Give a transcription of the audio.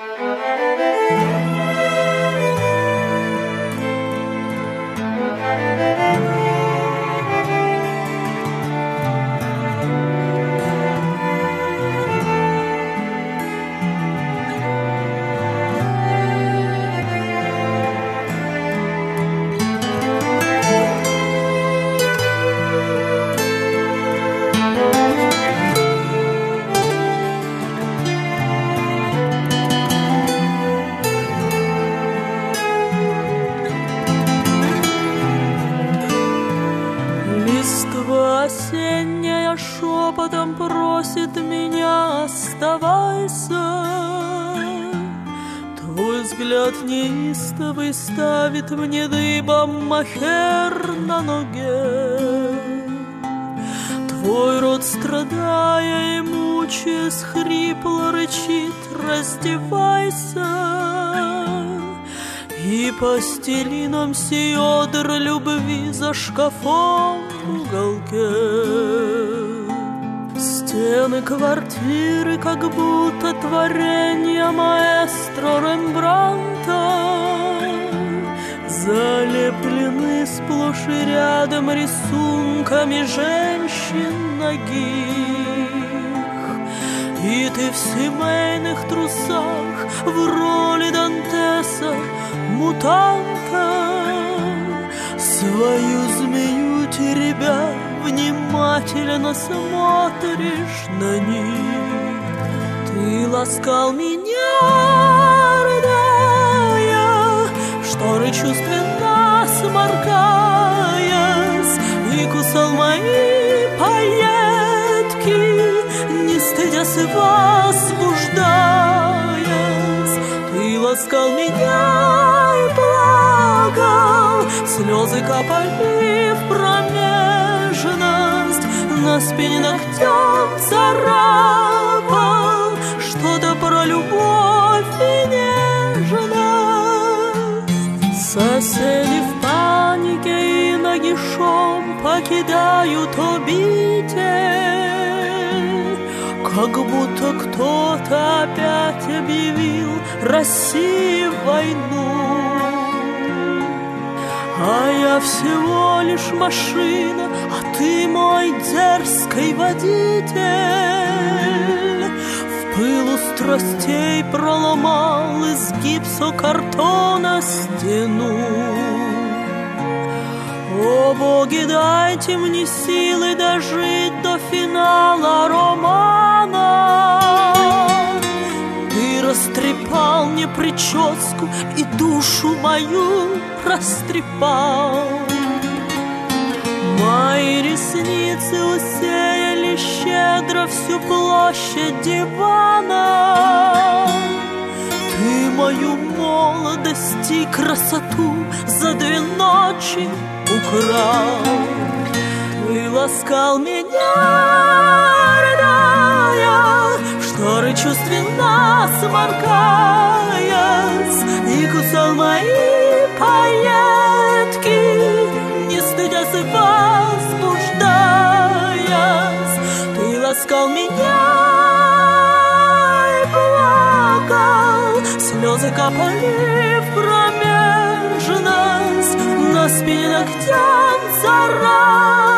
Осенняя шепотом просит меня: оставайся. Твой взгляд неистовый ставит мне дыбом мохер на ноге. Твой рот, страдая и мучаясь, хрипло рычит: раздевайся. И постели нам сиодр любви за шкафом в уголке. Стены квартиры как будто творение маэстро Рембрандта, залеплены сплошь и рядом рисунками женщин нагих. И ты в семейных трусах, в роли Дантеса, мутанта, свою змею теребя, внимательно смотришь на них. Ты ласкал меня, рыдая, в шторы чувственно сморкаясь, и кусал мои пайетки, не стыдясь и возбуждаясь. Ты ласкал меня и плакал, слезы капали в промежность, на спине ногтем царапал что-то про любовь и нежность. Соседи в панике и нагишом покидают обитель, как будто кто-то опять объявил России войну. А я всего лишь машина, а ты мой дерзкий водитель. В пылу страстей проломал из гипсокартона стену. О боги, дайте мне силы дожить до финала романа. Ты растрепал мне прическу и душу мою растрепал. Мои ресницы усеяли щедро всю площадь дивана. Ты мою молодость и красоту за 2 ночи украл. Ты ласкал меня, рыдая, в шторы чувственно сморкаясь, и кусал мои пайетки, не стыдясь и возбуждаясь. Ты ласкал меня и плакал, слезы капали в промежность, на спине ногтям царапал